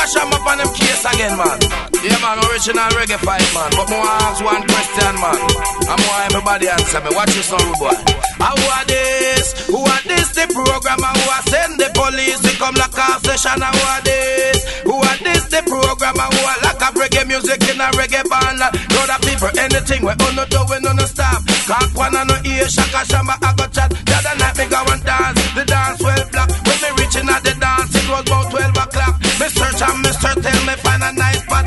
sham up on them case again, man. Yeah, man, original reggae fight, man. But more ask one question, man. And more everybody answer me. Watch this, rude boy. Who are this? Who are this? The programmer who are send the police to come lock off session. Who are this? Who are this? The programmer who are lock up reggae music in a reggae band. Know that people, anything we on no do, we no stop. Cock one and no ear, shaka shamba, I go chat. The other night me go and dance. The dance well black. When me reaching at the dance, it was about 12 o'clock. Me search and me search, tell me find a nice bar.